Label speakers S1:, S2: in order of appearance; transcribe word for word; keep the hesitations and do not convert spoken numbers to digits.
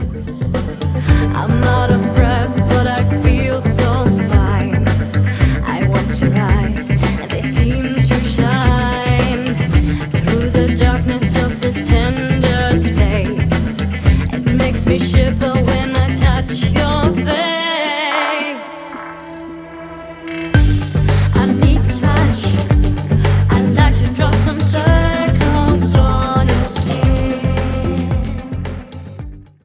S1: I'm out of breath, but I feel so fine. I watch your eyes, and they seem to shine through the darkness of this tender space. It makes me shiver when